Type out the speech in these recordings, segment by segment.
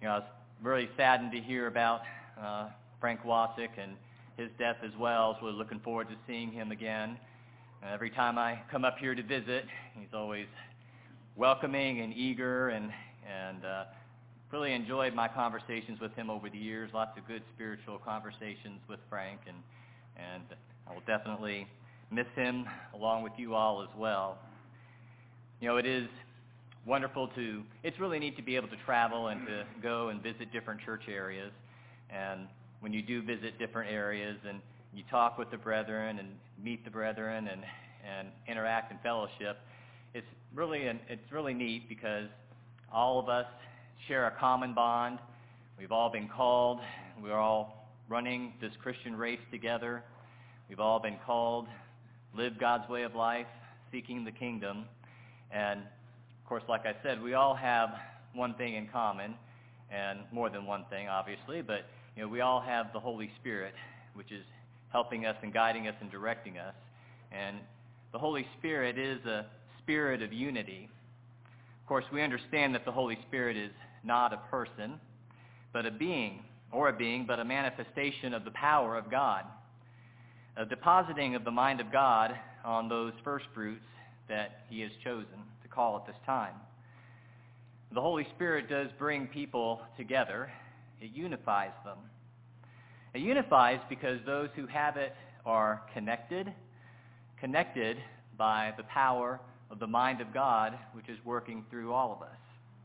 I was really saddened to hear about Frank Wasick and his death as well, so we're looking forward to seeing him again. Every time I come up here to visit, he's always welcoming and eager, and really enjoyed my conversations with him over the years. Lots of good spiritual conversations with Frank, and I will definitely miss him along with you all as well. It is wonderful it's really neat to be able to travel and to go and visit different church areas. And when you do visit different areas and you talk with the brethren and meet the brethren and interact in fellowship, it's really neat because all of us share a common bond. We've all been called. We're all running this Christian race together. We've all been called, live God's way of life, seeking the kingdom. And, of course, like I said, we all have one thing in common, and more than one thing, obviously, but we all have the Holy Spirit, which is helping us and guiding us and directing us. And the Holy Spirit is a spirit of unity. Of course, we understand that the Holy Spirit is not a person, but a being, but a manifestation of the power of God, a depositing of the mind of God on those first fruits that he has chosen to call at this time. The Holy Spirit does bring people together. It unifies them. It unifies because those who have it are connected by the power of the mind of God, which is working through all of us.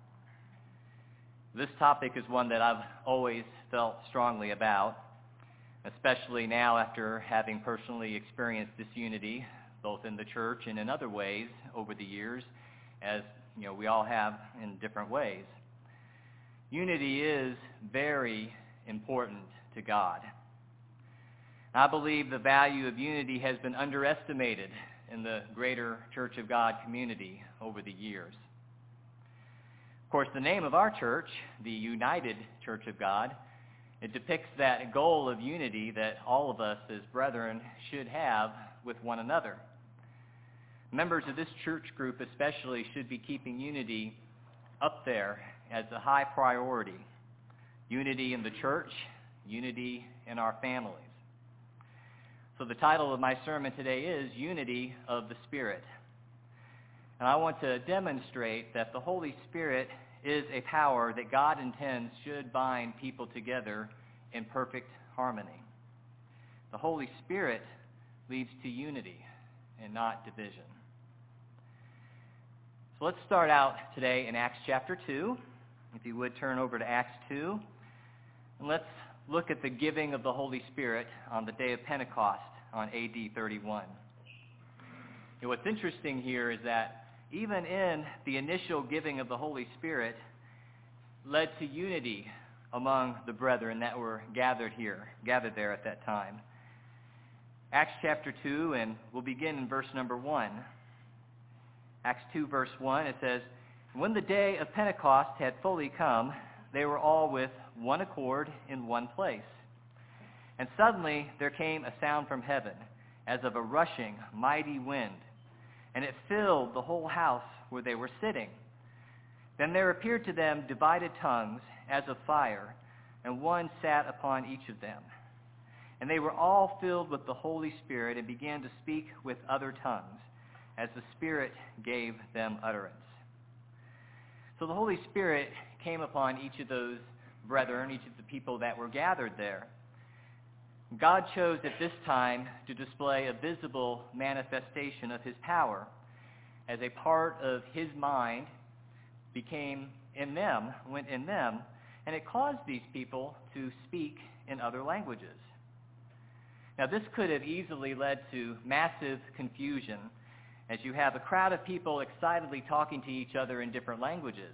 This topic is one that I've always felt strongly about, especially now after having personally experienced disunity, both in the church and in other ways over the years, as we all have in different ways. Unity is very important to God. I believe the value of unity has been underestimated in the greater Church of God community over the years. Of course, the name of our church, the United Church of God, it depicts that goal of unity that all of us as brethren should have with one another. Members of this church group especially should be keeping unity up there as a high priority. Unity in the church, unity in our families. So the title of my sermon today is Unity of the Spirit. And I want to demonstrate that the Holy Spirit is a power that God intends should bind people together in perfect harmony. The Holy Spirit leads to unity and not division. So let's start out today in Acts chapter 2. If you would turn over to Acts 2. And let's look at the giving of the Holy Spirit on the day of Pentecost on AD 31. And what's interesting here is that even in the initial giving of the Holy Spirit led to unity among the brethren that were gathered there at that time. Acts chapter 2, and we'll begin in verse number 1. Acts 2, verse 1, it says, "When the day of Pentecost had fully come, they were all with one accord in one place. And suddenly there came a sound from heaven, as of a rushing, mighty wind, and it filled the whole house where they were sitting. Then there appeared to them divided tongues, as of fire, and one sat upon each of them. And they were all filled with the Holy Spirit and began to speak with other tongues, as the Spirit gave them utterance." So the Holy Spirit came upon each of those brethren, each of the people that were gathered there. God chose at this time to display a visible manifestation of his power as a part of his mind went in them, and it caused these people to speak in other languages. Now this could have easily led to massive confusion as you have a crowd of people excitedly talking to each other in different languages.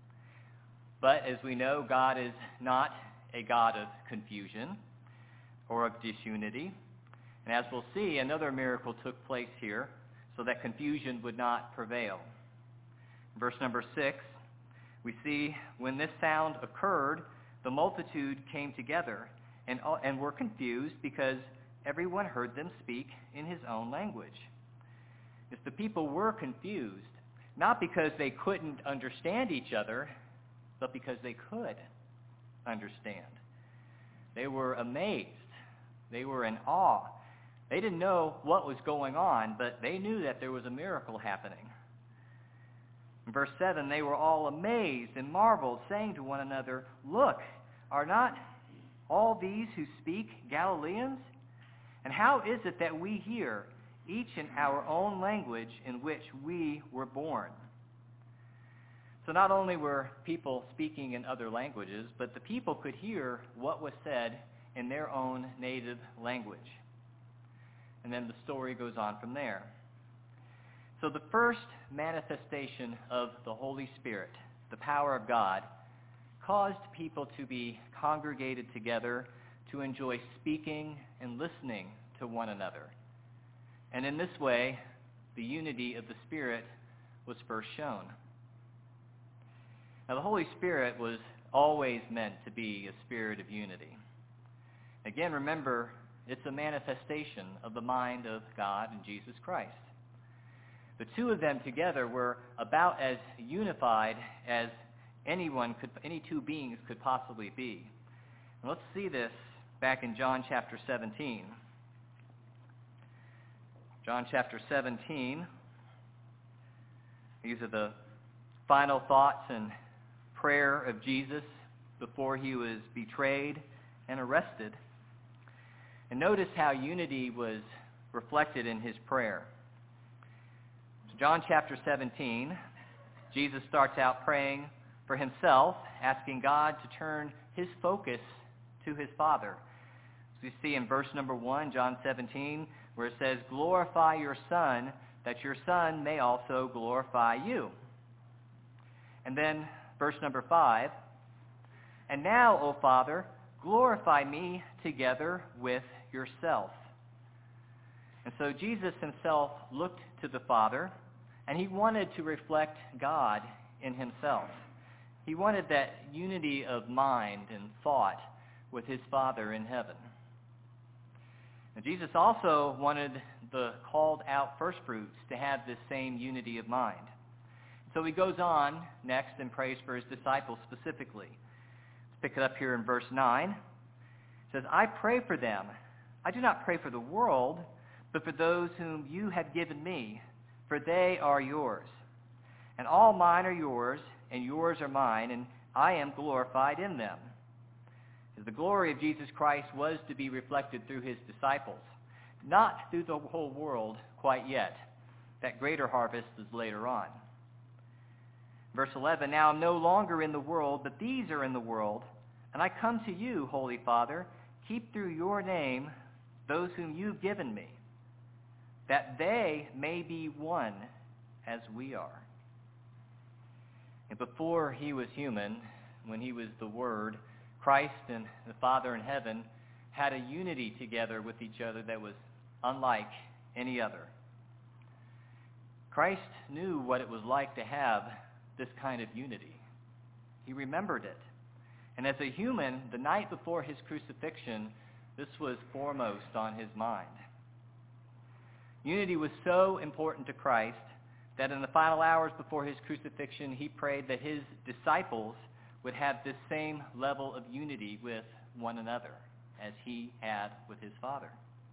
But as we know, God is not a God of confusion or of disunity. And as we'll see, another miracle took place here so that confusion would not prevail. Verse number 6, we see, "When this sound occurred, the multitude came together and were confused because everyone heard them speak in his own language." If the people were confused, not because they couldn't understand each other, but because they could. understand. They were amazed. They were in awe. They didn't know what was going on, but they knew that there was a miracle happening. In verse 7, they were all amazed and marveled, saying to one another, "Look, are not all these who speak Galileans? And how is it that we hear, each in our own language in which we were born?" So not only were people speaking in other languages, but the people could hear what was said in their own native language. And then the story goes on from there. So the first manifestation of the Holy Spirit, the power of God, caused people to be congregated together to enjoy speaking and listening to one another. And in this way, the unity of the Spirit was first shown. Now, the Holy Spirit was always meant to be a spirit of unity. Again, remember, it's a manifestation of the mind of God and Jesus Christ. The two of them together were about as unified as any two beings could possibly be. And let's see this back in John chapter 17. John chapter 17. These are the final thoughts and prayer of Jesus before he was betrayed and arrested. And notice how unity was reflected in his prayer. So John chapter 17, Jesus starts out praying for himself, asking God to turn his focus to his Father. As we see in verse number 1, John 17, where it says, "Glorify your Son, that your Son may also glorify you." And then verse number 5, "And now, O Father, glorify me together with yourself." And so Jesus himself looked to the Father, and he wanted to reflect God in himself. He wanted that unity of mind and thought with his Father in heaven. And Jesus also wanted the called out firstfruits to have this same unity of mind. So he goes on next and prays for his disciples specifically. Let's pick it up here in verse 9. It says, "I pray for them. I do not pray for the world, but for those whom you have given me, for they are yours. And all mine are yours, and yours are mine, and I am glorified in them." The glory of Jesus Christ was to be reflected through his disciples, not through the whole world quite yet. That greater harvest is later on. Verse 11, "Now I'm no longer in the world, but these are in the world, and I come to you, Holy Father, keep through your name those whom you've given me, that they may be one as we are." And before he was human, when he was the Word, Christ and the Father in heaven had a unity together with each other that was unlike any other. Christ knew what it was like to have this kind of unity. He remembered it. And as a human, the night before his crucifixion, this was foremost on his mind. Unity was so important to Christ that in the final hours before his crucifixion, he prayed that his disciples would have this same level of unity with one another as he had with his Father.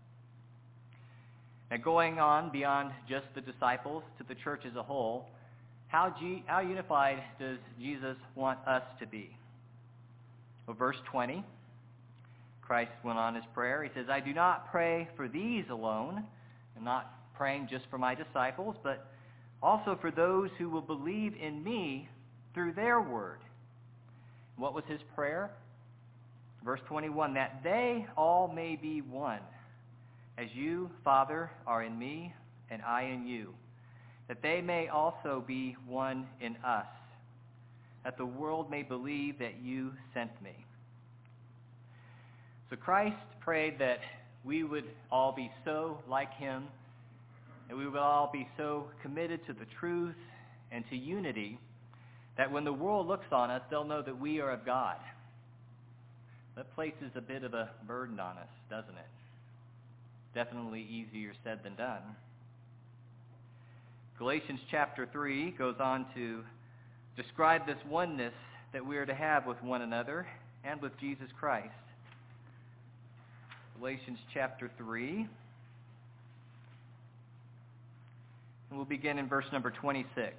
Now, going on beyond just the disciples to the church as a whole, how unified does Jesus want us to be? Well, verse 20, Christ went on his prayer. He says, "I do not pray for these alone." I'm not praying just for my disciples, but also for those who will believe in me through their word. What was his prayer? Verse 21, "That they all may be one, as you, Father, are in me, and I in you, that they may also be one in us, that the world may believe that you sent me." So Christ prayed that we would all be so like him, and we would all be so committed to the truth and to unity that when the world looks on us, they'll know that we are of God. That places a bit of a burden on us, doesn't it? Definitely easier said than done. Galatians chapter 3 goes on to describe this oneness that we are to have with one another. and with Jesus Christ. Galatians chapter 3. And we'll begin in verse number 26.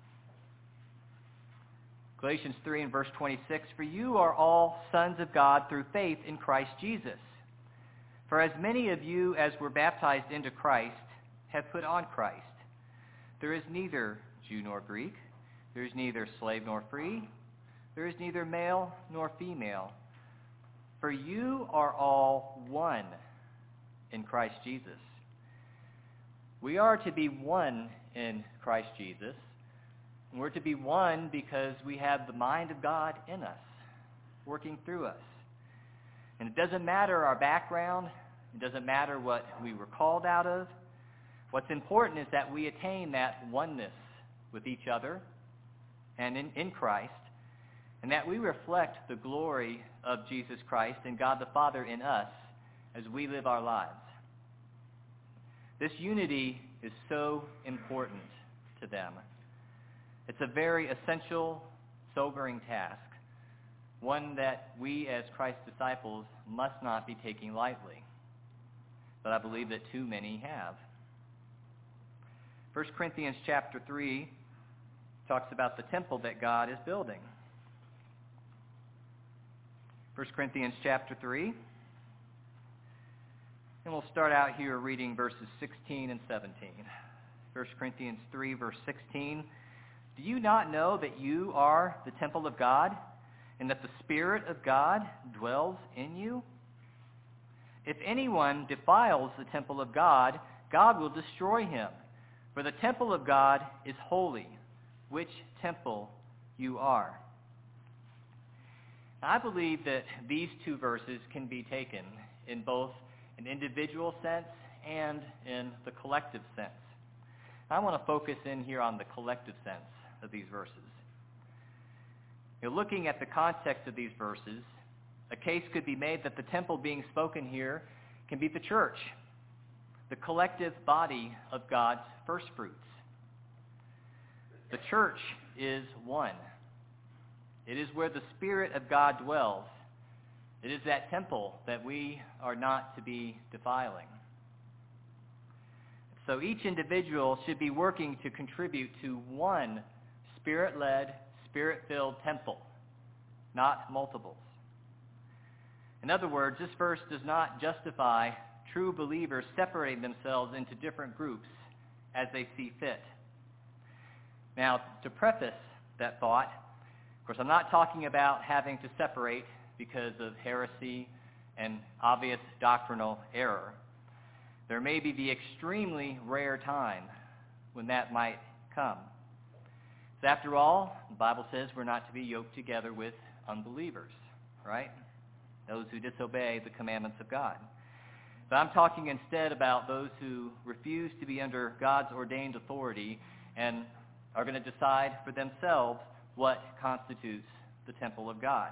Galatians 3 and verse 26, "For you are all sons of God through faith in Christ Jesus. For as many of you as were baptized into Christ have put on Christ. There is neither Jew nor Greek. There is neither slave nor free. There is neither male nor female. For you are all one in Christ Jesus." We are to be one in Christ Jesus. And we're to be one because we have the mind of God in us, working through us. And it doesn't matter our background. It doesn't matter what we were called out of. What's important is that we attain that oneness with each other and in Christ, and that we reflect the glory of Jesus Christ and God the Father in us as we live our lives. This unity is so important to them. It's a very essential, sobering task, one that we as Christ's disciples must not be taking lightly, but I believe that too many have. 1 Corinthians chapter 3 talks about the temple that God is building. 1 Corinthians chapter 3, and we'll start out here reading verses 16 and 17. 1 Corinthians 3, verse 16, "Do you not know that you are the temple of God, and that the Spirit of God dwells in you? If anyone defiles the temple of God, God will destroy him. For the temple of God is holy, which temple you are." Now, I believe that these two verses can be taken in both an individual sense and in the collective sense. I want to focus in here on the collective sense of these verses. Looking at the context of these verses, a case could be made that the temple being spoken here can be the church, the collective body of God's first fruits. The church is one. It is where the Spirit of God dwells. It is that temple that we are not to be defiling. So each individual should be working to contribute to one Spirit-led, Spirit-filled temple, not multiples. In other words, this verse does not justify true believers separating themselves into different groups as they see fit. Now, to preface that thought, of course, I'm not talking about having to separate because of heresy and obvious doctrinal error. There may be the extremely rare time when that might come. So after all, the Bible says we're not to be yoked together with unbelievers, right? Those who disobey the commandments of God. But I'm talking instead about those who refuse to be under God's ordained authority and are going to decide for themselves what constitutes the temple of God.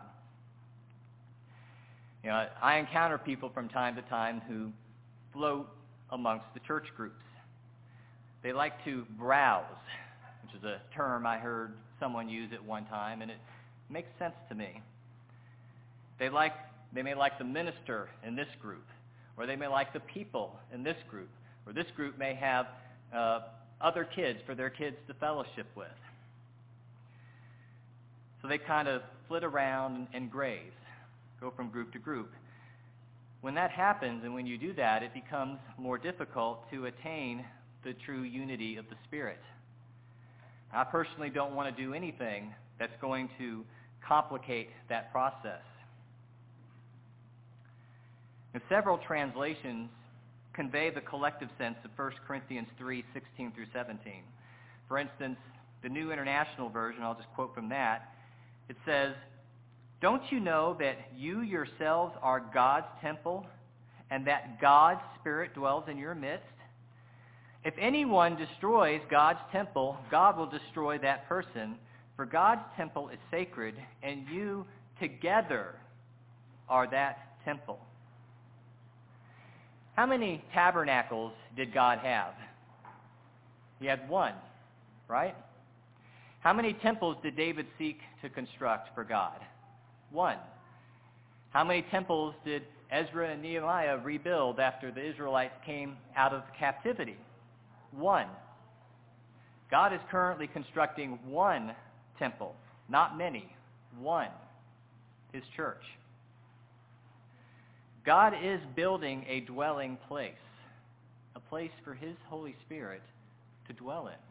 I encounter people from time to time who float amongst the church groups. They like to browse, which is a term I heard someone use at one time, and it makes sense to me. They may like the minister in this group, or they may like the people in this group, or this group may have other kids for their kids to fellowship with. So they kind of flit around and graze, go from group to group. When that happens, and when you do that, it becomes more difficult to attain the true unity of the Spirit. I personally don't want to do anything that's going to complicate that process. And several translations convey the collective sense of 1 Corinthians 3, 16 through 17. For instance, the New International Version, I'll just quote from that, it says, "Don't you know that you yourselves are God's temple, and that God's Spirit dwells in your midst? If anyone destroys God's temple, God will destroy that person, for God's temple is sacred, and you together are that temple." How many tabernacles did God have? He had one, right? How many temples did David seek to construct for God? One. How many temples did Ezra and Nehemiah rebuild after the Israelites came out of captivity? 1. God is currently constructing 1 temple, not many, 1, his church. God is building a dwelling place, a place for his Holy Spirit to dwell in.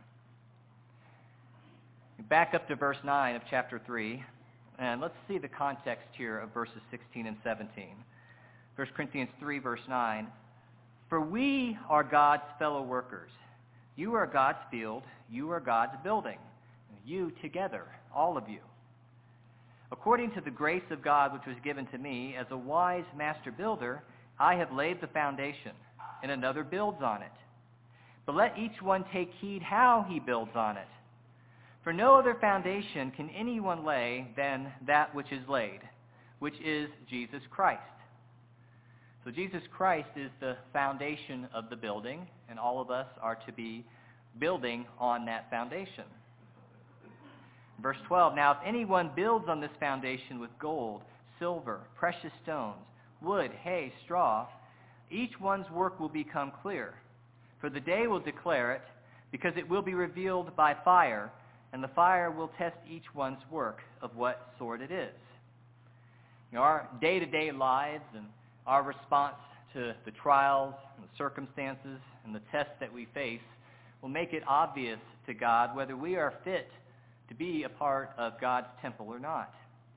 Back up to verse 9 of chapter 3, and let's see the context here of verses 16 and 17. 1 Corinthians 3, verse 9. For we are God's fellow workers. You are God's field. You are God's building. You together, all of you. According to the grace of God which was given to me, as a wise master builder, I have laid the foundation, and another builds on it. But let each one take heed how he builds on it. For no other foundation can anyone lay than that which is laid, which is Jesus Christ. So Jesus Christ is the foundation of the building, and all of us are to be building on that foundation. Verse 12, now if anyone builds on this foundation with gold, silver, precious stones, wood, hay, straw, each one's work will become clear. For the day will declare it, because it will be revealed by fire, and the fire will test each one's work of what sort it is. Our day-to-day lives and our response to the trials and the circumstances and the tests that we face will make it obvious to God whether we are fit to be a part of God's temple or not.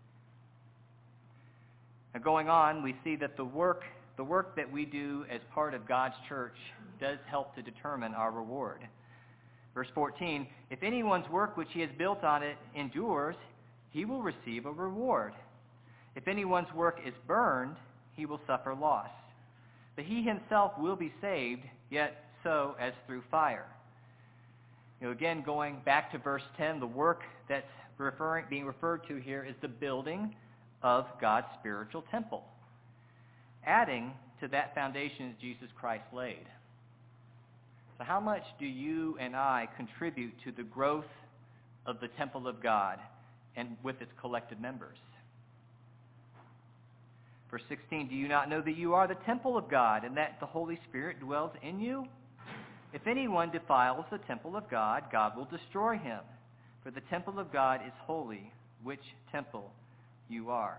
Now going on, we see that the work that we do as part of God's church does help to determine our reward. Verse 14, if anyone's work which he has built on it endures, he will receive a reward. If anyone's work is burned, he will suffer loss. But he himself will be saved, yet so as through fire. Again, going back to verse 10, the work that's being referred to here is the building of God's spiritual temple. Adding to that foundation is Jesus Christ laid. So how much do you and I contribute to the growth of the temple of God and with its collected members? Verse 16, do you not know that you are the temple of God and that the Holy Spirit dwells in you? If anyone defiles the temple of God, God will destroy him. For the temple of God is holy, which temple you are.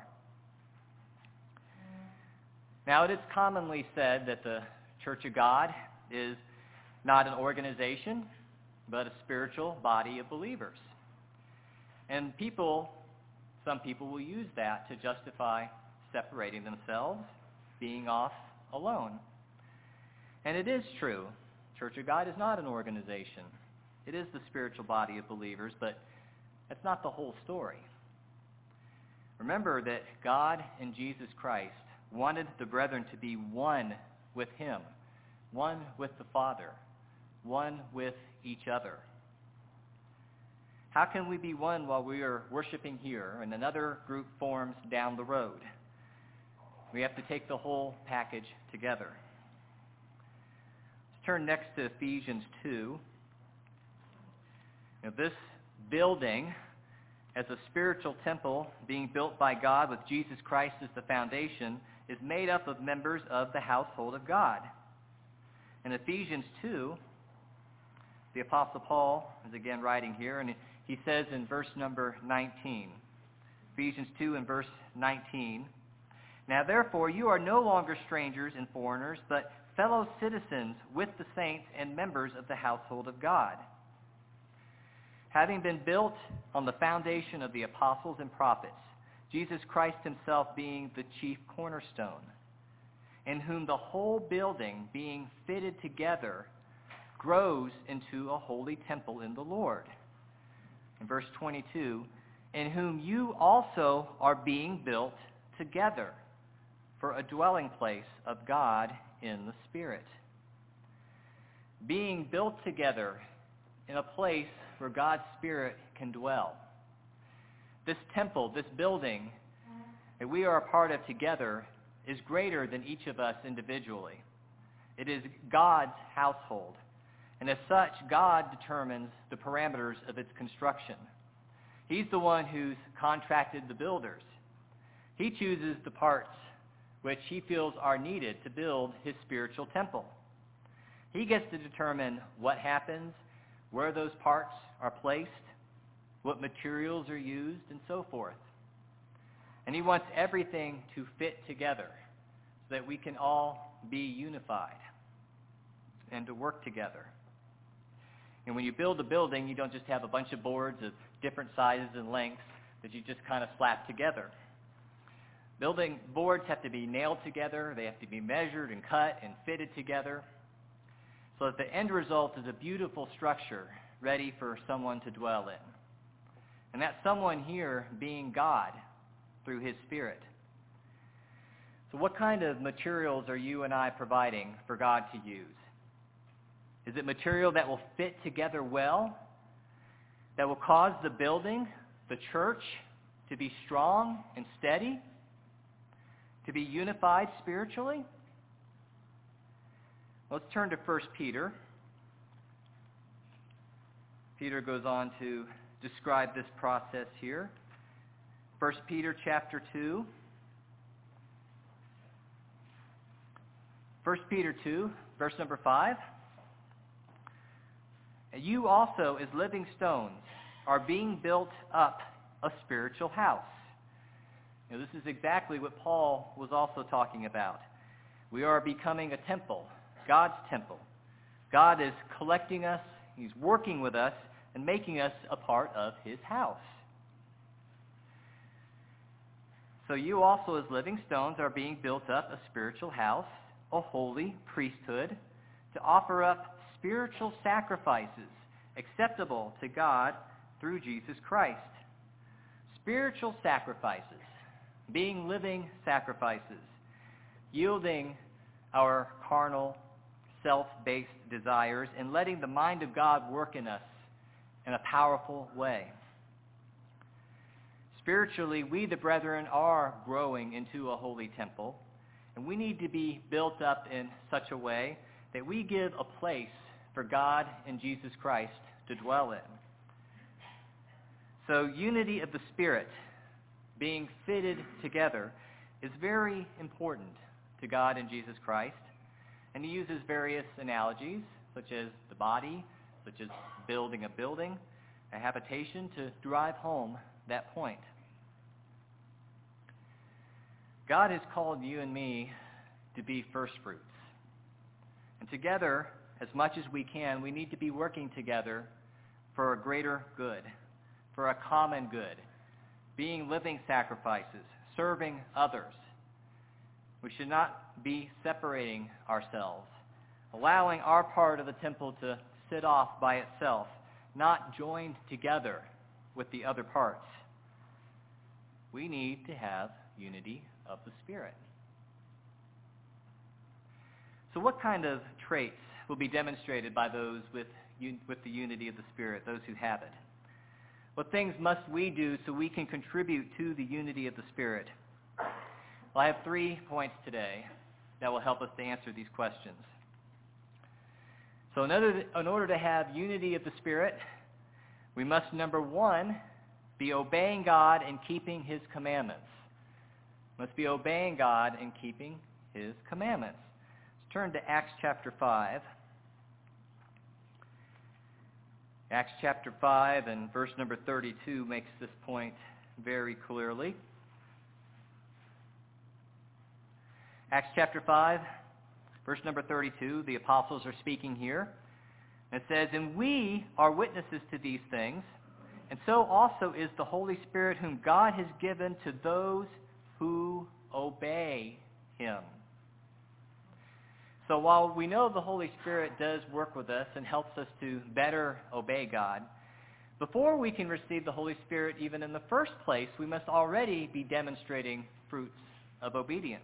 Now, it is commonly said that the Church of God is not an organization, but a spiritual body of believers. And some people will use that to justify separating themselves, being off alone. And it is true. Church of God is not an organization. It is the spiritual body of believers, but that's not the whole story. Remember that God and Jesus Christ wanted the brethren to be one with him, one with the Father, one with each other. How can we be one while we are worshiping here and another group forms down the road? We have to take the whole package together. Turn next to Ephesians 2. This building as a spiritual temple being built by God with Jesus Christ as the foundation is made up of members of the household of God. In Ephesians 2, the Apostle Paul is again writing here, and he says in verse number 19, Ephesians 2 and verse 19, now therefore you are no longer strangers and foreigners, but fellow citizens with the saints and members of the household of God, having been built on the foundation of the apostles and prophets, Jesus Christ himself being the chief cornerstone, in whom the whole building being fitted together grows into a holy temple in the Lord. In verse 22, in whom you also are being built together for a dwelling place of God in the Spirit. Being built together in a place where God's Spirit can dwell. This temple, this building that we are a part of together is greater than each of us individually. It is God's household. And as such, God determines the parameters of its construction. He's the one who's contracted the builders. He chooses the parts which he feels are needed to build his spiritual temple. He gets to determine what happens, where those parts are placed, what materials are used, and so forth. And he wants everything to fit together so that we can all be unified and to work together. And when you build a building, you don't just have a bunch of boards of different sizes and lengths that you just kind of slap together. Building boards have to be nailed together. They have to be measured and cut and fitted together so that the end result is a beautiful structure ready for someone to dwell in. And that someone here being God through his Spirit. So what kind of materials are you and I providing for God to use? Is it material that will fit together well, that will cause the building, the church, to be strong and steady, to be unified spiritually? Let's turn to 1 Peter. Peter goes on to describe this process here. 1 Peter chapter 2. 1 Peter 2, verse number 5. You also, as living stones, are being built up a spiritual house. Now, this is exactly what Paul was also talking about. We are becoming a temple, God's temple. God is collecting us, he's working with us, and making us a part of his house. So you also, as living stones, are being built up a spiritual house, a holy priesthood, to offer up spiritual sacrifices acceptable to God through Jesus Christ. Spiritual sacrifices, being living sacrifices, yielding our carnal, self-based desires and letting the mind of God work in us in a powerful way. Spiritually, we, the brethren, are growing into a holy temple, and we need to be built up in such a way that we give a place for God and Jesus Christ to dwell in. So unity of the Spirit, being fitted together, is very important to God and Jesus Christ. And he uses various analogies, such as the body, such as building a building, a habitation, to drive home that point. God has called you and me to be first fruits. And together, as much as we can, we need to be working together for a greater good, for a common good, being living sacrifices, serving others. We should not be separating ourselves, allowing our part of the temple to sit off by itself, not joined together with the other parts. We need to have unity of the Spirit. So what kind of traits will be demonstrated by those with the unity of the Spirit, those who have it? What things must we do so we can contribute to the unity of the Spirit? Well, I have 3 points today that will help us to answer these questions. So in order to have unity of the Spirit, we must, number 1, be obeying God and keeping his commandments. Must be obeying God and keeping his commandments. Let's turn to Acts chapter 5. Acts chapter 5 and verse number 32 makes this point very clearly. Acts chapter 5, verse number 32, the apostles are speaking here. It says, "And we are witnesses to these things, and so also is the Holy Spirit whom God has given to those who obey him." So while we know the Holy Spirit does work with us and helps us to better obey God, before we can receive the Holy Spirit even in the first place, we must already be demonstrating fruits of obedience.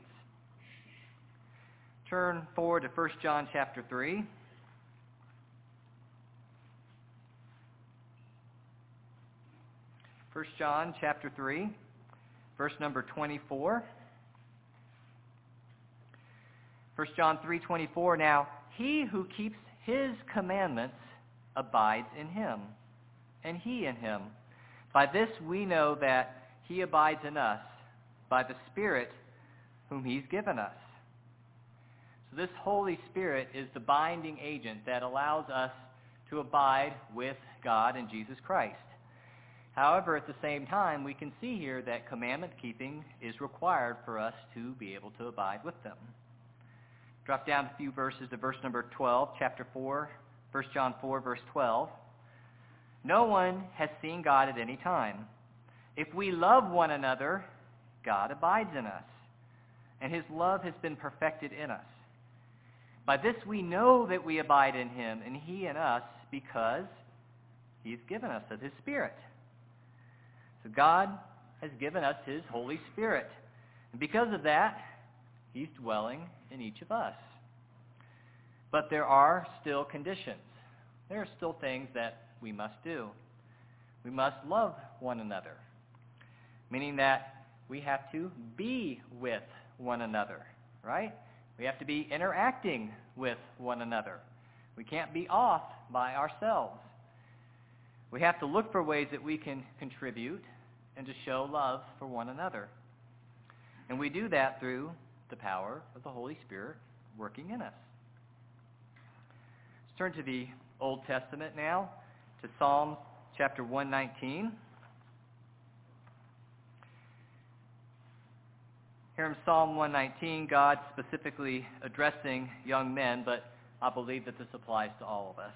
Turn forward to 1 John chapter 3. 1 John chapter 3, verse number 24. 1 John 3:24, "Now he who keeps his commandments abides in him, and he in him. By this we know that he abides in us, by the Spirit whom he's given us. So this Holy Spirit is the binding agent that allows us to abide with God and Jesus Christ. However, at the same time, we can see here that commandment keeping is required for us to be able to abide with them. Drop down a few verses to verse number 12, chapter 4, 1 John 4, verse 12. No one has seen God at any time. If we love one another, God abides in us, and his love has been perfected in us. By this we know that we abide in him, and he in us, because he's given us of his Spirit. So God has given us his Holy Spirit. And because of that, he's dwelling in each of us. But there are still conditions. There are still things that we must do. We must love one another, meaning that we have to be with one another, right? We have to be interacting with one another. We can't be off by ourselves. We have to look for ways that we can contribute and to show love for one another. And we do that through the power of the Holy Spirit working in us. Let's turn to the Old Testament now, to Psalm chapter 119. Here in Psalm 119, God specifically addressing young men, but I believe that this applies to all of us.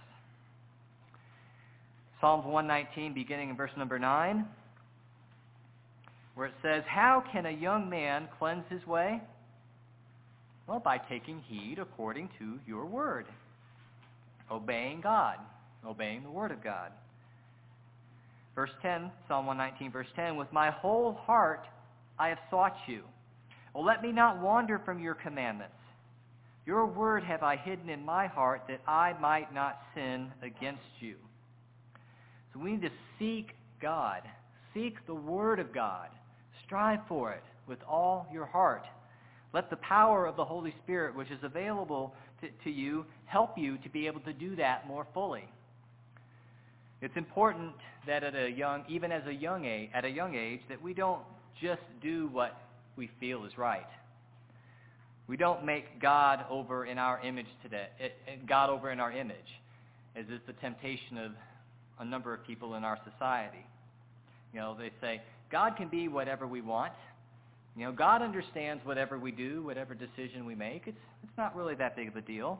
Psalms 119, beginning in verse number 9, where it says, "How can a young man cleanse his way? Well, by taking heed according to your word." Obeying God, obeying the word of God. Verse 10, Psalm 119, verse 10, "With my whole heart I have sought you. Oh, let me not wander from your commandments. Your word have I hidden in my heart that I might not sin against you." So we need to seek God. Seek the word of God. Strive for it with all your heart. Let the power of the Holy Spirit, which is available to you, help you to be able to do that more fully. It's important that at a young age, that we don't just do what we feel is right. We don't make God over in our image today, God over in our image, as is the temptation of a number of people in our society. They say, God can be whatever we want. God understands whatever we do, whatever decision we make. It's not really that big of a deal.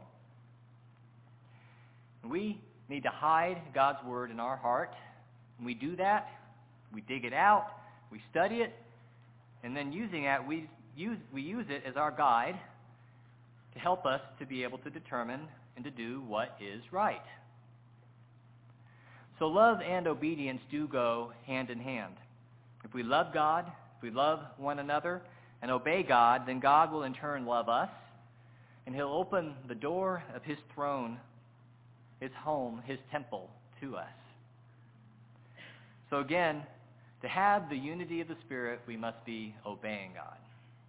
We need to hide God's word in our heart. When we do that, we dig it out, we study it, and then using that, we use it as our guide to help us to be able to determine and to do what is right. So love and obedience do go hand in hand. If we love God, if we love one another and obey God, then God will in turn love us, and he'll open the door of his throne, his home, his temple to us. So again, to have the unity of the Spirit, we must be obeying God.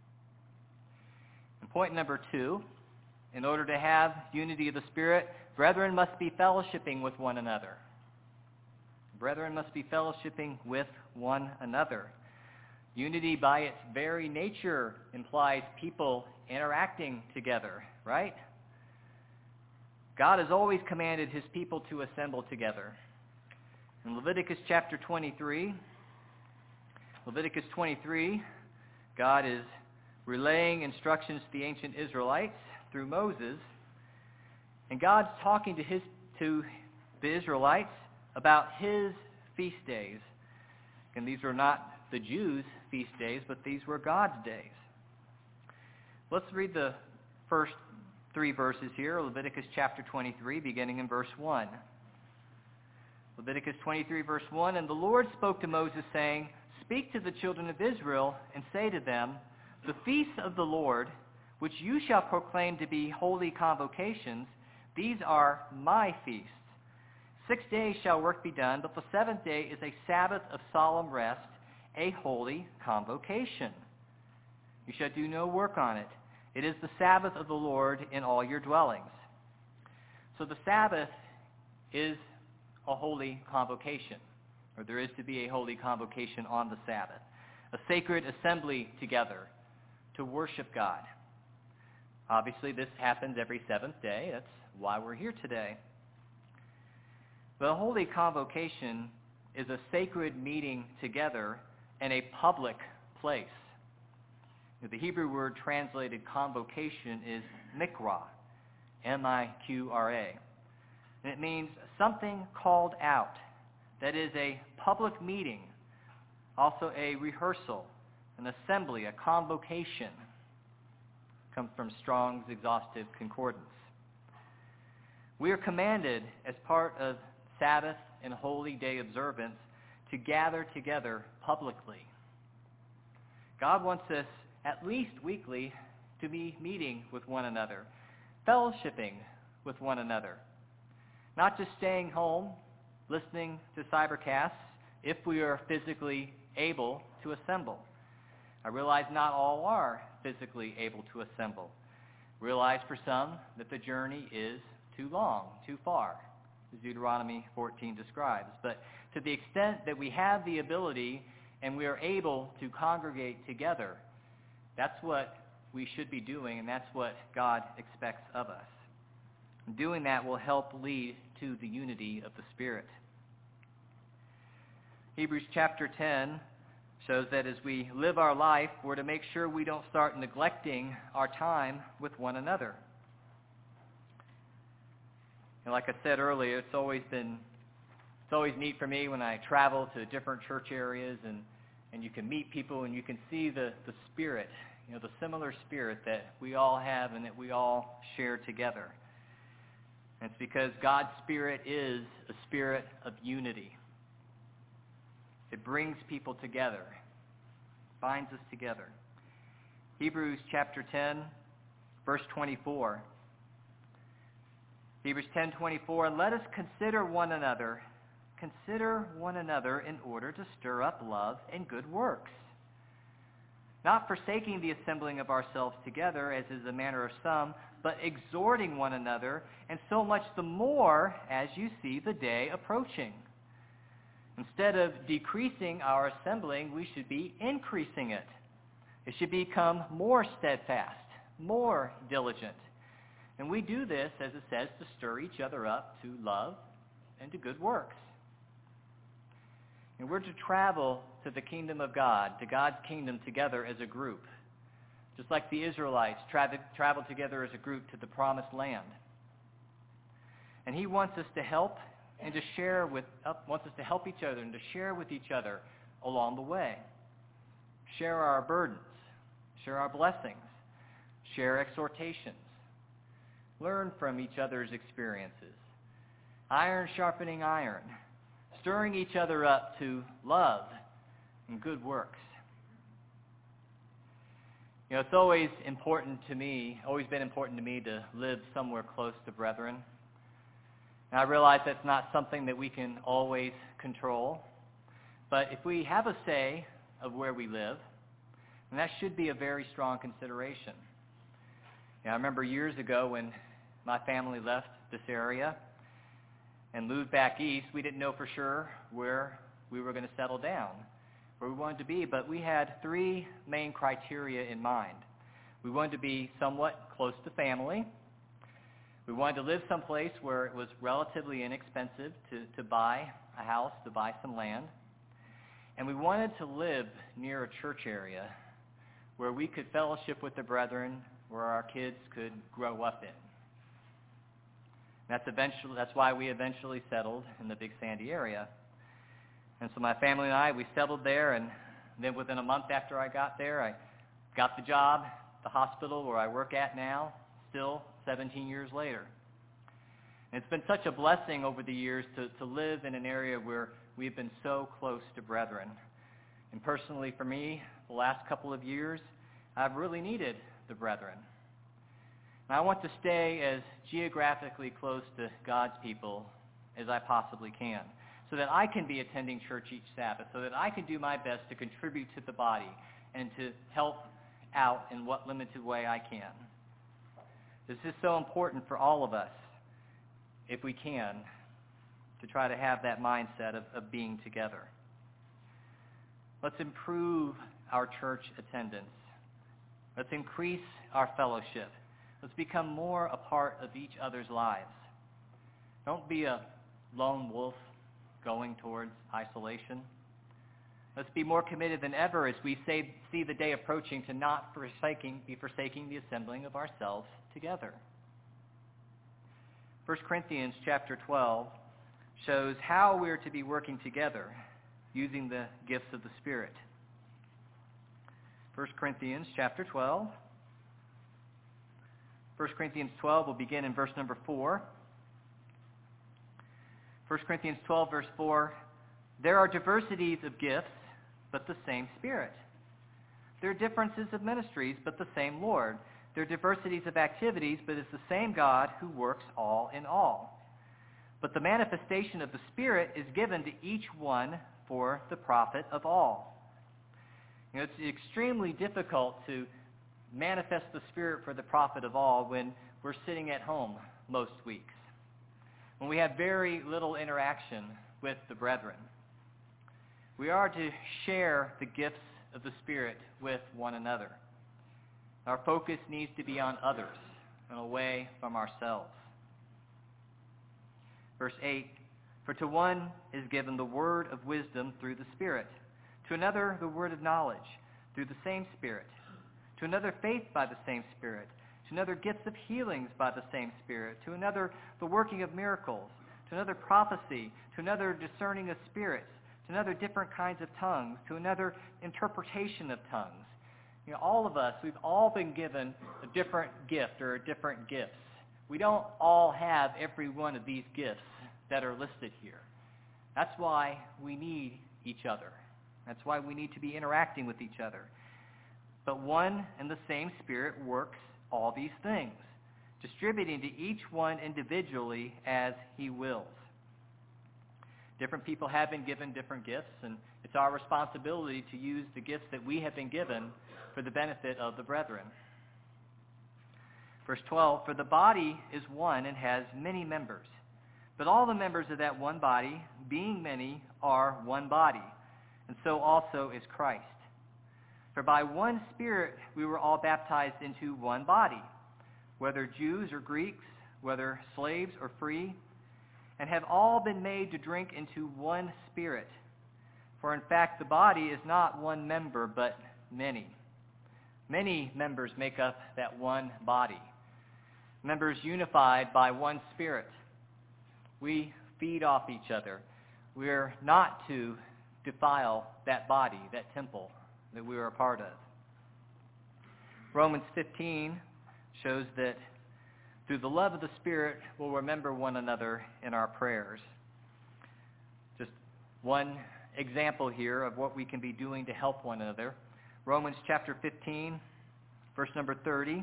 And point number 2, in order to have unity of the Spirit, brethren must be fellowshipping with one another. Brethren must be fellowshipping with one another. Unity by its very nature implies people interacting together, right? God has always commanded his people to assemble together. In Leviticus chapter 23, God is relaying instructions to the ancient Israelites through Moses, and God's talking to the Israelites about his feast days. And these were not the Jews' feast days, but these were God's days. Let's read the first 3 verses here, Leviticus chapter 23, beginning in verse 1. Leviticus 23, verse 1, "And the Lord spoke to Moses, saying, Speak to the children of Israel, and say to them, The feasts of the Lord, which you shall proclaim to be holy convocations, these are my feasts. 6 days shall work be done, but the 7th day is a Sabbath of solemn rest, a holy convocation. You shall do no work on it. It is the Sabbath of the Lord in all your dwellings." So the Sabbath is a holy convocation, or there is to be a holy convocation on the Sabbath. a sacred assembly together to worship God. Obviously, this happens every seventh day. That's why we're here today. The Holy Convocation is a sacred meeting together in a public place. The Hebrew word translated convocation is mikra, M-I-Q-R-A. And it means something called out. That is a public meeting, also a rehearsal, an assembly, a convocation. Comes from Strong's Exhaustive Concordance. We are commanded as part of Sabbath and holy day observance to gather together publicly. God wants us at least weekly to be meeting with one another, fellowshipping with one another, not just staying home, listening to cybercasts if we are physically able to assemble. I realize not all are physically able to assemble. Realize for some that the journey is too long, too far, as Deuteronomy 14 describes. But to the extent that we have the ability and we are able to congregate together, that's what we should be doing, and that's what God expects of us. And doing that will help lead to the unity of the Spirit. Hebrews chapter 10 shows that as we live our life, we're to make sure we don't start neglecting our time with one another. And like I said earlier, it's always neat for me when I travel to different church areas and you can meet people and you can see the spirit, the similar spirit that we all have and that we all share together. And it's because God's Spirit is a spirit of unity. It brings people together, binds us together. Hebrews chapter 10, verse 24. Hebrews 10:24, and let us consider one another in order to stir up love and good works, not forsaking the assembling of ourselves together, as is the manner of some, but exhorting one another, and so much the more as you see the day approaching. Instead of decreasing our assembling, we should be increasing it. It should become more steadfast, more diligent. And we do this, as it says, to stir each other up to love and to good works. And we're to travel to the kingdom of God, to God's kingdom together as a group. Just like the Israelites traveled together as a group to the promised land. And he wants us to help and to wants us to help each other and to share with each other along the way. Share our burdens, share our blessings, share exhortations. Learn from each other's experiences. Iron sharpening iron, stirring each other up to love and good works. It's always been important to me to live somewhere close to brethren. And I realize that's not something that we can always control. But if we have a say of where we live, then that should be a very strong consideration. I remember years ago when my family left this area and moved back east, we didn't know for sure where we were going to settle down, where we wanted to be, but we had three main criteria in mind. We wanted to be somewhat close to family. We wanted to live someplace where it was relatively inexpensive to buy a house, to buy some land. And we wanted to live near a church area where we could fellowship with the brethren, where our kids could grow up in. That's why we eventually settled in the Big Sandy area. And so my family and I, we settled there, and then within a month after I got there, I got the job, the hospital where I work at now, still 17 years later. And it's been such a blessing over the years to live in an area where we've been so close to brethren. And personally for me, the last couple of years, I've really needed the brethren. And I want to stay as geographically close to God's people as I possibly can, so that I can be attending church each Sabbath, so that I can do my best to contribute to the body and to help out in what limited way I can. This is so important for all of us, if we can, to try to have that mindset of being together. Let's improve our church attendance. Let's increase our fellowship. Let's become more a part of each other's lives. Don't be a lone wolf going towards isolation. Let's be more committed than ever as we see the day approaching to not be forsaking the assembling of ourselves together. 1 Corinthians chapter 12 shows how we are to be working together using the gifts of the Spirit. 1 Corinthians chapter 12. 1 Corinthians 12 will begin in verse number 4. 1 Corinthians 12, verse 4, there are diversities of gifts, but the same Spirit. There are differences of ministries, but the same Lord. There are diversities of activities, but it's the same God who works all in all. But the manifestation of the Spirit is given to each one for the profit of all. You know, it's extremely difficult to manifest the Spirit for the profit of all when we're sitting at home most weeks, when we have very little interaction with the brethren. We are to share the gifts of the Spirit with one another. Our focus needs to be on others and away from ourselves. Verse 8, for to one is given the word of wisdom through the Spirit, to another the word of knowledge through the same Spirit, to another faith by the same Spirit, to another gifts of healings by the same Spirit, to another the working of miracles, to another prophecy, to another discerning of spirits, to another different kinds of tongues, to another interpretation of tongues. You know, all of us, we've all been given a different gift or different gifts. We don't all have every one of these gifts that are listed here. That's why we need each other. That's why we need to be interacting with each other. But one and the same Spirit works all these things, distributing to each one individually as he wills. Different people have been given different gifts, and it's our responsibility to use the gifts that we have been given for the benefit of the brethren. Verse 12, for the body is one and has many members, but all the members of that one body, being many, are one body, and so also is Christ. For by one Spirit we were all baptized into one body, whether Jews or Greeks, whether slaves or free, and have all been made to drink into one Spirit. For in fact the body is not one member, but many. Many members make up that one body, members unified by one Spirit. We feed off each other. We are not to defile that body, that temple that we are a part of. Romans 15 shows that through the love of the Spirit, we'll remember one another in our prayers. Just one example here of what we can be doing to help one another. Romans chapter 15, verse number 30.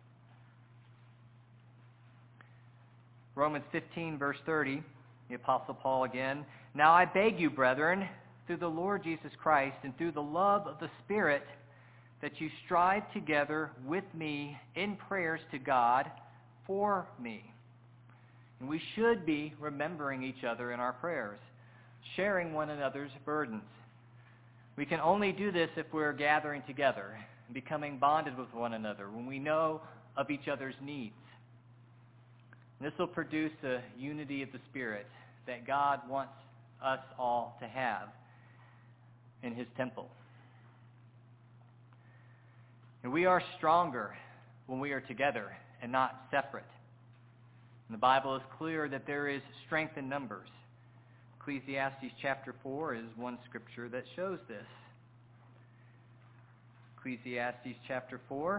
Romans 15, verse 30, the Apostle Paul again. Now I beg you, brethren, through the Lord Jesus Christ and through the love of the Spirit, that you strive together with me in prayers to God for me. And we should be remembering each other in our prayers, sharing one another's burdens. We can only do this if we're gathering together and becoming bonded with one another, when we know of each other's needs. And this will produce a unity of the Spirit that God wants us all to have in His temple. And we are stronger when we are together and not separate. And the Bible is clear that there is strength in numbers. Ecclesiastes chapter 4 is one scripture that shows this. Ecclesiastes chapter 4.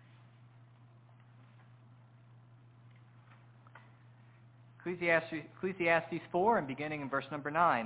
Ecclesiastes 4, and beginning in verse number 9,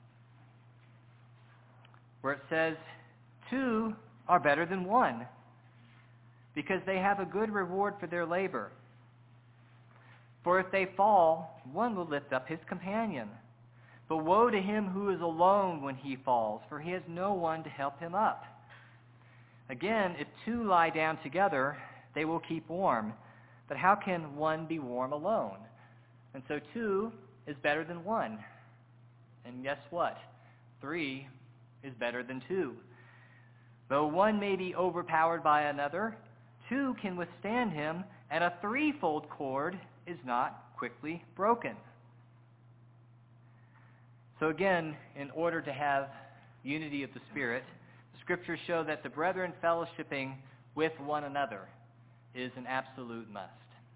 where it says, 2 are better than 1, because they have a good reward for their labor. For if they fall, one will lift up his companion. But woe to him who is alone when he falls, for he has no one to help him up. Again, if 2 lie down together, they will keep warm. But how can one be warm alone? And so 2 is better than 1. And guess what? 3 is better than 2. Though one may be overpowered by another, two can withstand him, and a threefold cord is not quickly broken. So again, in order to have unity of the Spirit, the Scriptures show that the brethren fellowshipping with one another is an absolute must.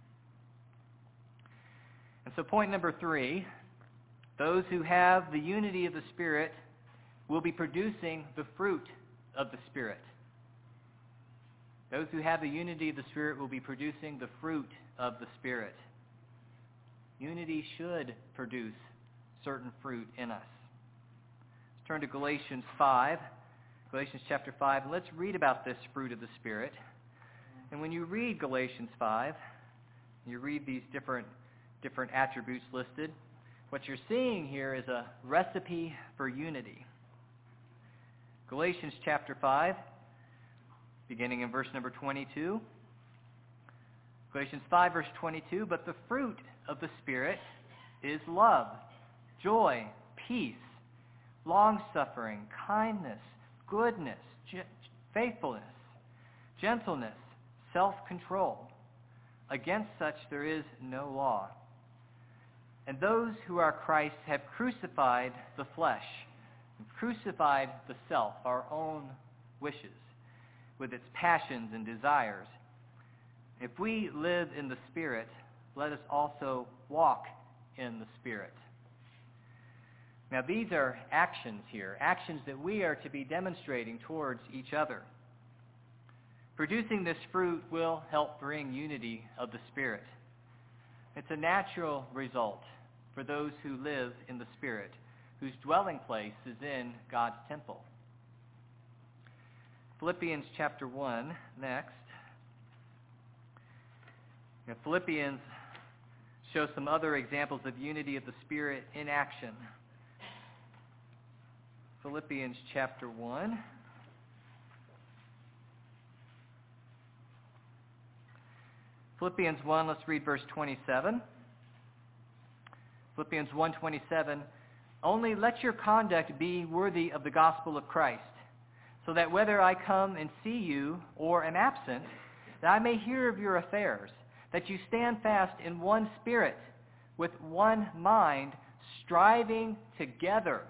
And so point number 3, those who have the unity of the Spirit will be producing the fruit of the Spirit. Those who have the unity of the Spirit will be producing the fruit of the Spirit. Unity should produce certain fruit in us. Let's turn to Galatians 5, Galatians chapter 5, and let's read about this fruit of the Spirit. And when you read Galatians 5, you read these different attributes listed, what you're seeing here is a recipe for unity. Galatians chapter 5, beginning in verse number 22. Galatians 5, verse 22, but the fruit of the Spirit is love, joy, peace, long-suffering, kindness, goodness, faithfulness, gentleness, self-control. Against such there is no law. And those who are Christ have crucified the flesh, and crucified the self, our own wishes, with its passions and desires. If we live in the Spirit, let us also walk in the Spirit. Now these are actions here, actions that we are to be demonstrating towards each other. Producing this fruit will help bring unity of the Spirit. It's a natural result for those who live in the Spirit, whose dwelling place is in God's temple. Philippians chapter 1 next. Now, Philippians shows some other examples of unity of the Spirit in action. Philippians chapter 1. Philippians 1, let's read verse 27. Philippians 1:27, only let your conduct be worthy of the gospel of Christ, so that whether I come and see you or am absent, that I may hear of your affairs, that you stand fast in one spirit, with one mind, striving together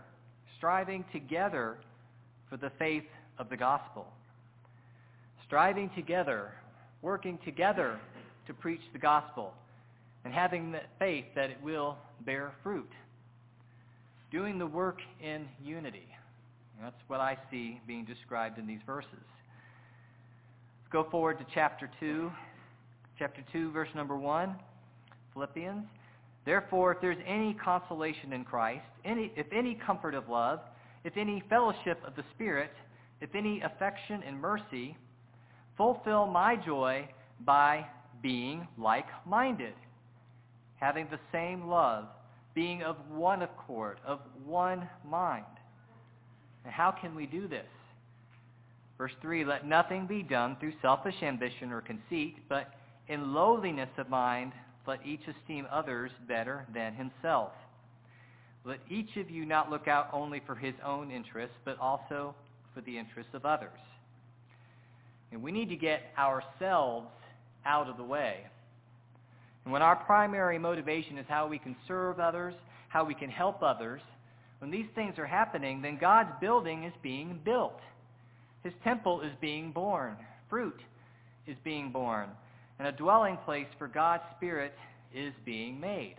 for the faith of the gospel. Striving together, working together to preach the gospel, and having the faith that it will bear fruit. Doing the work in unity. That's what I see being described in these verses. Let's go forward to chapter 2. Chapter 2, verse number 1, Philippians. Therefore, if there's any consolation in Christ, if any comfort of love, if any fellowship of the Spirit, if any affection and mercy, fulfill my joy by being like-minded, having the same love, being of one accord, of one mind. And how can we do this? Verse 3, let nothing be done through selfish ambition or conceit, but in lowliness of mind, let each esteem others better than himself. Let each of you not look out only for his own interests, but also for the interests of others. And we need to get ourselves out of the way. And when our primary motivation is how we can serve others, how we can help others, when these things are happening, then God's building is being built. His temple is being born. Fruit is being born. And a dwelling place for God's Spirit is being made.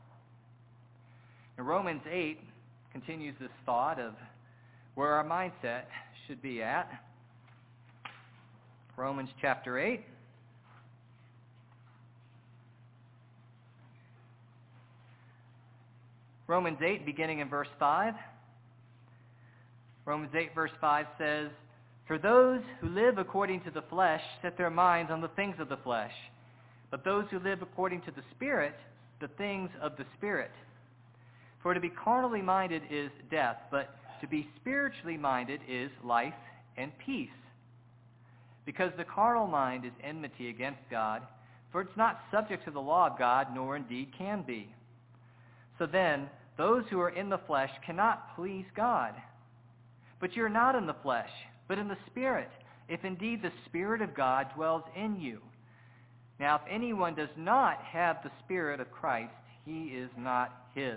And Romans 8 continues this thought of where our mindset should be at. Romans chapter 8. Romans 8, beginning in verse 5. Romans 8, verse 5 says, for those who live according to the flesh set their minds on the things of the flesh, but those who live according to the Spirit, the things of the Spirit. For to be carnally minded is death, but to be spiritually minded is life and peace. Because the carnal mind is enmity against God, for it's not subject to the law of God, nor indeed can be. So then, those who are in the flesh cannot please God. But you're not in the flesh, but in the Spirit, if indeed the Spirit of God dwells in you. Now, if anyone does not have the Spirit of Christ, he is not his.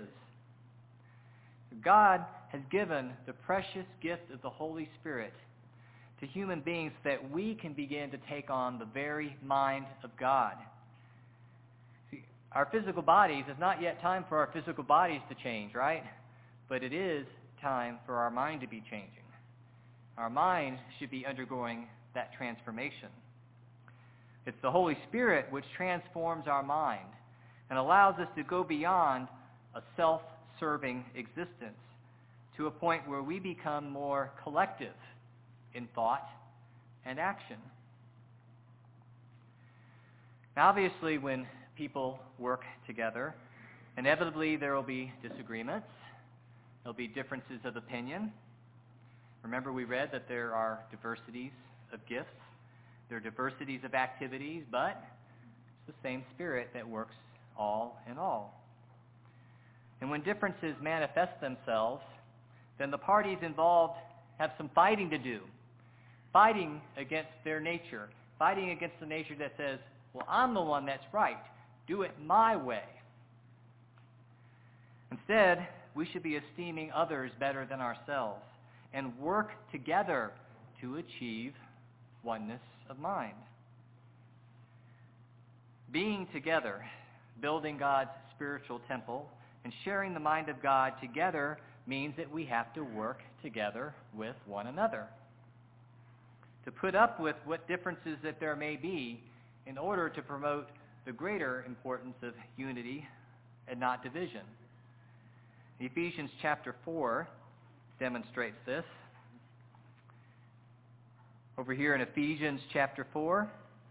God has given the precious gift of the Holy Spirit to human beings so that we can begin to take on the very mind of God. See, our physical bodies, it's not yet time for our physical bodies to change, right? But it is time for our mind to be changing. Our mind should be undergoing that transformation. It's the Holy Spirit which transforms our mind and allows us to go beyond a self-serving existence to a point where we become more collective in thought and action. Now, obviously, when people work together, inevitably there will be disagreements. There'll be differences of opinion. Remember, we read that there are diversities of gifts. There are diversities of activities, but it's the same Spirit that works all in all. And when differences manifest themselves, then the parties involved have some fighting to do. Fighting against their nature. Fighting against the nature that says, well, I'm the one that's right. Do it my way. Instead, we should be esteeming others better than ourselves and work together to achieve oneness of mind. Being together, building God's spiritual temple, and sharing the mind of God together means that we have to work together with one another. To put up with what differences that there may be in order to promote the greater importance of unity and not division. Ephesians chapter 4 demonstrates this. Over here in Ephesians chapter 4,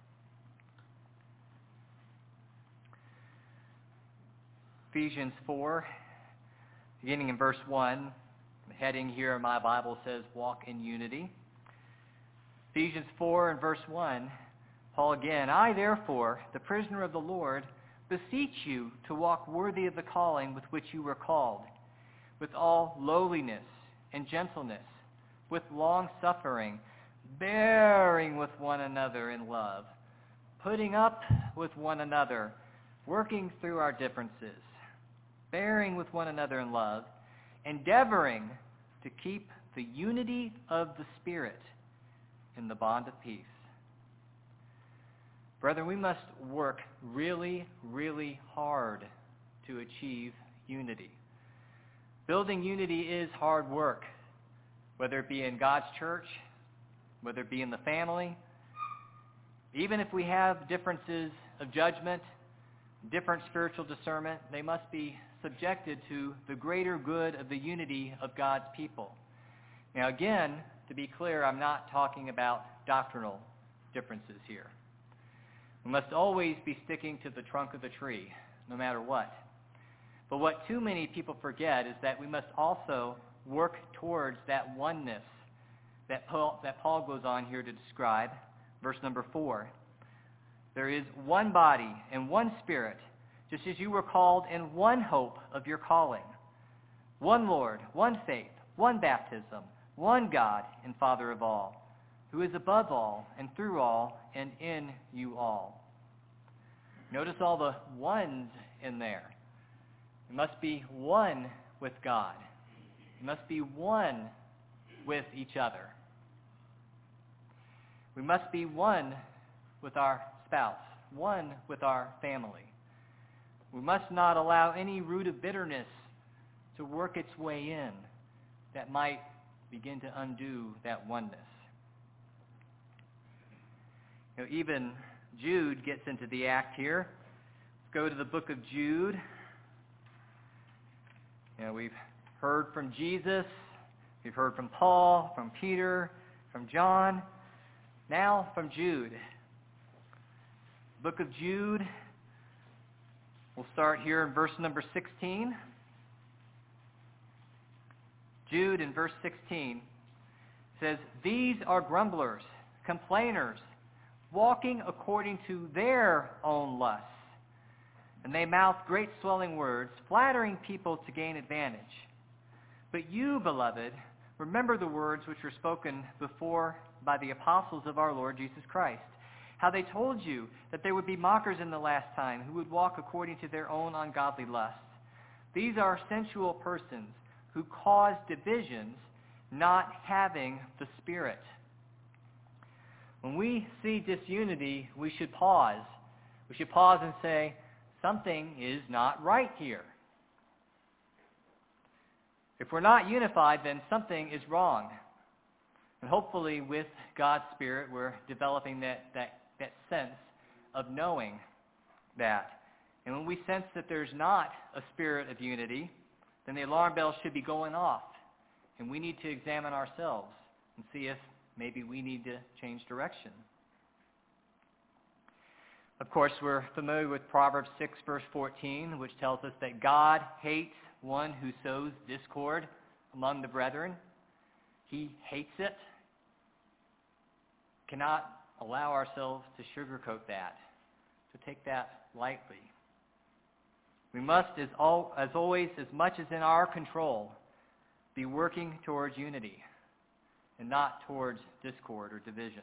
Ephesians 4, beginning in verse 1, the heading here in my Bible says, walk in unity. Ephesians 4 and verse 1, Paul again, I therefore, the prisoner of the Lord, beseech you to walk worthy of the calling with which you were called, with all lowliness and gentleness, with long-suffering, bearing with one another in love, putting up with one another, working through our differences, bearing with one another in love, endeavoring to keep the unity of the Spirit in the bond of peace. Brethren, we must work really, really hard to achieve unity. Building unity is hard work, whether it be in God's church, whether it be in the family. Even if we have differences of judgment, different spiritual discernment, they must be subjected to the greater good of the unity of God's people. Now again, to be clear, I'm not talking about doctrinal differences here. We must always be sticking to the trunk of the tree, no matter what. But what too many people forget is that we must also work towards that oneness that Paul goes on here to describe. Verse number 4. There is one body and one Spirit, just as you were called in one hope of your calling. One Lord, one faith, one baptism, one God and Father of all, who is above all and through all and in you all. Notice all the ones in there. We must be one with God. We must be one with each other. We must be one with our spouse, one with our family. We must not allow any root of bitterness to work its way in that might begin to undo that oneness. You know, even Jude gets into the act here. Let's go to the book of Jude. You know, we've heard from Jesus, we've heard from Paul, from Peter, from John, now from Jude. Book of Jude, we'll start here in verse number 16. Jude in verse 16 says, these are grumblers, complainers, walking according to their own lusts. And they mouth great swelling words, flattering people to gain advantage. But you, beloved, remember the words which were spoken before by the apostles of our Lord Jesus Christ, how they told you that there would be mockers in the last time who would walk according to their own ungodly lusts. These are sensual persons who cause divisions, not having the Spirit. When we see disunity, we should pause. We should pause and say, something is not right here. If we're not unified, then something is wrong. And hopefully with God's Spirit, we're developing that sense of knowing that. And when we sense that there's not a spirit of unity, then the alarm bells should be going off. And we need to examine ourselves and see if maybe we need to change direction. Of course, we're familiar with Proverbs 6, verse 14, which tells us that God hates one who sows discord among the brethren. He hates it. Cannot allow ourselves to sugarcoat that, to take that lightly. We must, as always, as much as in our control, be working towards unity and not towards discord or division.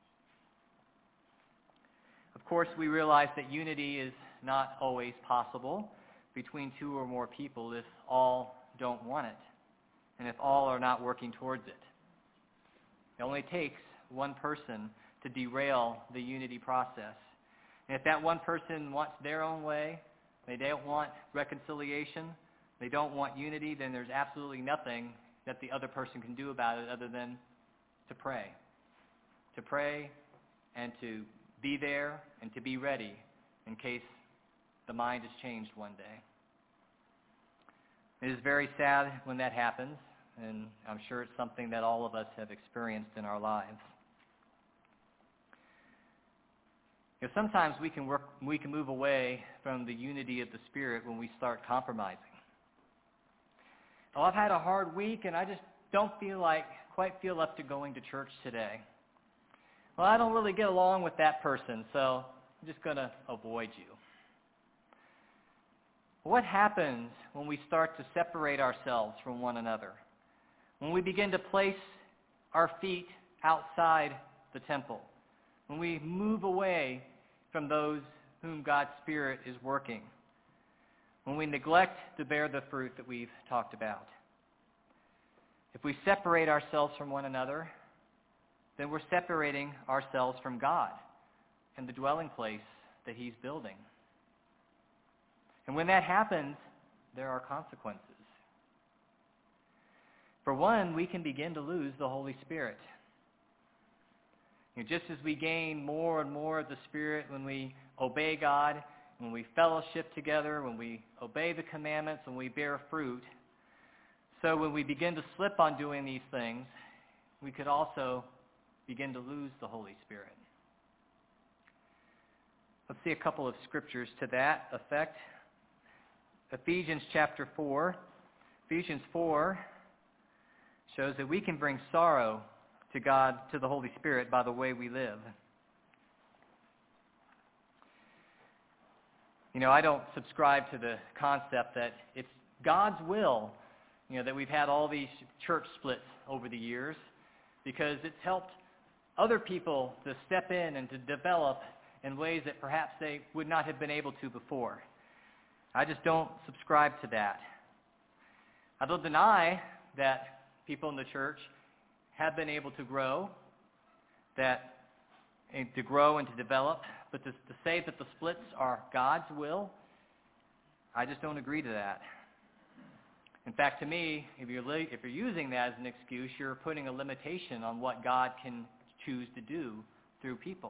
Of course, we realize that unity is not always possible between two or more people if all don't want it and if all are not working towards it. It only takes one person to derail the unity process. And if that one person wants their own way, they don't want reconciliation, they don't want unity, then there's absolutely nothing that the other person can do about it other than to pray. To pray and to be there and to be ready in case the mind is changed one day. It is very sad when that happens, and I'm sure it's something that all of us have experienced in our lives. You know, sometimes we can move away from the unity of the Spirit when we start compromising. Oh, I've had a hard week, and I just don't quite feel up to going to church today. Well, I don't really get along with that person, so I'm just going to avoid you. What happens when we start to separate ourselves from one another? When we begin to place our feet outside the temple? When we move away from those whom God's Spirit is working? When we neglect to bear the fruit that we've talked about? If we separate ourselves from one another, then we're separating ourselves from God and the dwelling place that He's building. And when that happens, there are consequences. For one, we can begin to lose the Holy Spirit. You know, just as we gain more and more of the Spirit when we obey God, when we fellowship together, when we obey the commandments, when we bear fruit, so when we begin to slip on doing these things, we could also begin to lose the Holy Spirit. Let's see a couple of scriptures to that effect. Ephesians chapter 4. Ephesians 4 shows that we can bring sorrow to God, to the Holy Spirit, by the way we live. You know, I don't subscribe to the concept that it's God's will, you know, that we've had all these church splits over the years, because it's helped other people to step in and to develop in ways that perhaps they would not have been able to before. I just don't subscribe to that. I don't deny that people in the church have been able to grow, and to develop, but to say that the splits are God's will, I just don't agree to that. In fact, to me, if you're using that as an excuse, you're putting a limitation on what God can choose to do through people.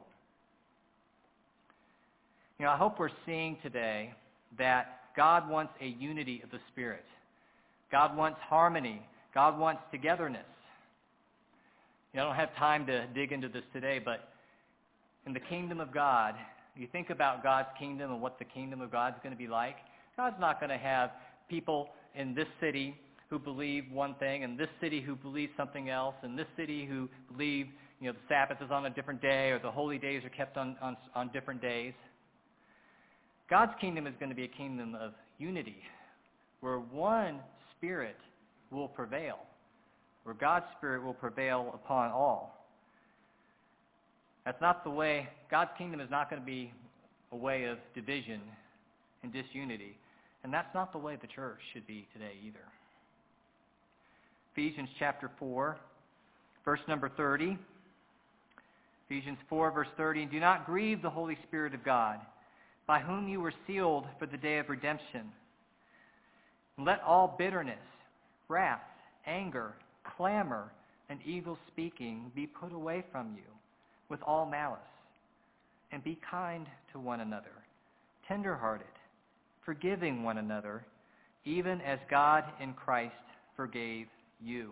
You know, I hope we're seeing today that God wants a unity of the Spirit. God wants harmony. God wants togetherness. You know, I don't have time to dig into this today, but in the kingdom of God, you think about God's kingdom and what the kingdom of God is going to be like. God's not going to have people in this city who believe one thing, and this city who believe something else, and this city who believe, you know, the Sabbath is on a different day, or the holy days are kept on different days. God's kingdom is going to be a kingdom of unity, where one Spirit will prevail, where God's Spirit will prevail upon all. That's not the way. God's kingdom is not going to be a way of division and disunity. And that's not the way the church should be today either. Ephesians chapter 4, verse number 30. Ephesians 4, verse 30. "And do not grieve the Holy Spirit of God, by whom you were sealed for the day of redemption. And let all bitterness, wrath, anger, clamor, and evil speaking be put away from you with all malice. And be kind to one another, tender-hearted, forgiving one another, even as God in Christ forgave you."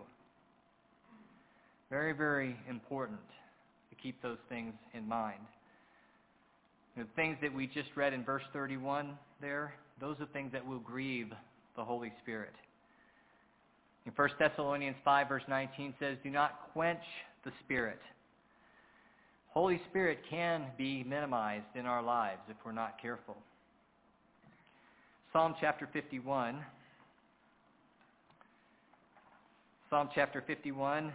Very, very important to keep those things in mind. The things that we just read in verse 31 there, those are things that will grieve the Holy Spirit. In 1 Thessalonians 5, verse 19 says, "Do not quench the Spirit." Holy Spirit can be minimized in our lives if we're not careful. Psalm chapter 51. Psalm chapter 51.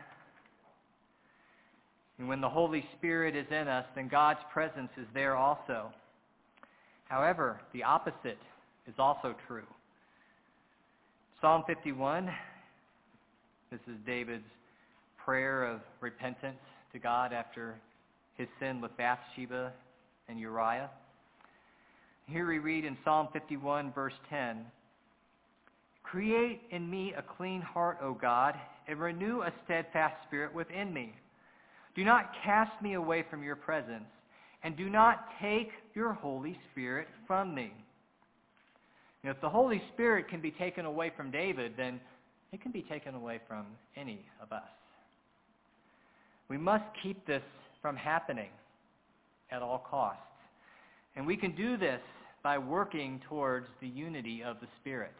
"And when the Holy Spirit is in us, then God's presence is there also. However, the opposite is also true." Psalm 51, this is David's prayer of repentance to God after his sin with Bathsheba and Uriah. Here we read in Psalm 51, verse 10, "Create in me a clean heart, O God, and renew a steadfast spirit within me. Do not cast me away from your presence, and do not take your Holy Spirit from me." If the Holy Spirit can be taken away from David, then it can be taken away from any of us. We must keep this from happening at all costs. And we can do this by working towards the unity of the Spirit.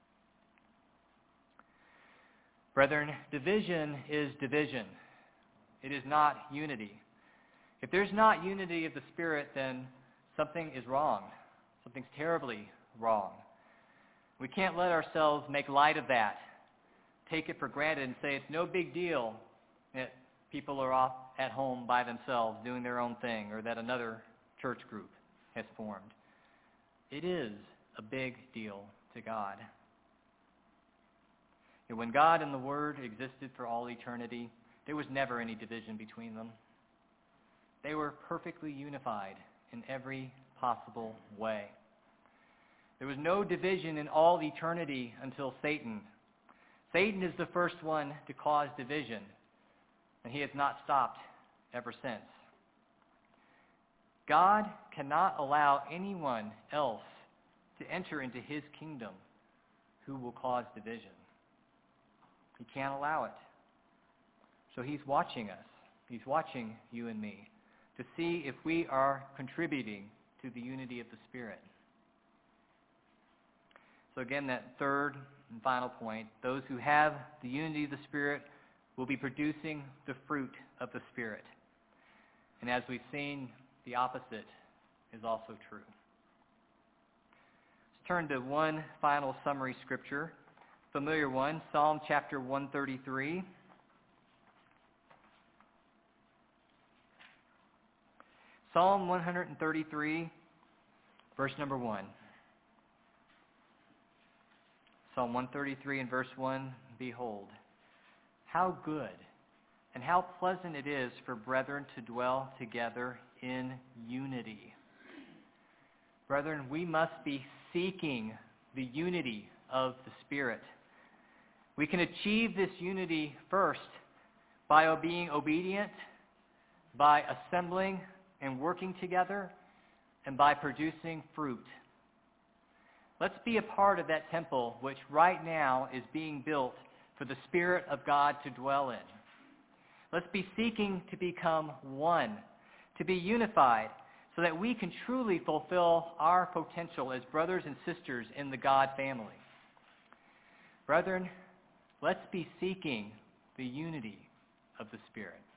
Brethren, division is division. It is not unity. If there's not unity of the Spirit, then something is wrong. Something's terribly wrong. We can't let ourselves make light of that, take it for granted and say it's no big deal that people are off at home by themselves doing their own thing, or that another church group has formed. It is a big deal to God. And when God and the Word existed for all eternity, there was never any division between them. They were perfectly unified in every possible way. There was no division in all eternity until Satan. Satan is the first one to cause division, and he has not stopped ever since. God cannot allow anyone else to enter into his kingdom who will cause division. He can't allow it. So he's watching us. He's watching you and me to see if we are contributing to the unity of the Spirit. So again, that third and final point, those who have the unity of the Spirit will be producing the fruit of the Spirit. And as we've seen, the opposite is also true. Let's turn to one final summary scripture, familiar one, Psalm chapter 133. Psalm 133, verse number 1. Psalm 133 and verse 1, "Behold, how good and how pleasant it is for brethren to dwell together in unity." Brethren, we must be seeking the unity of the Spirit. We can achieve this unity first by being obedient, by assembling and working together, and by producing fruit. Let's be a part of that temple which right now is being built for the Spirit of God to dwell in. Let's be seeking to become one, to be unified, so that we can truly fulfill our potential as brothers and sisters in the God family. Brethren, let's be seeking the unity of the Spirit.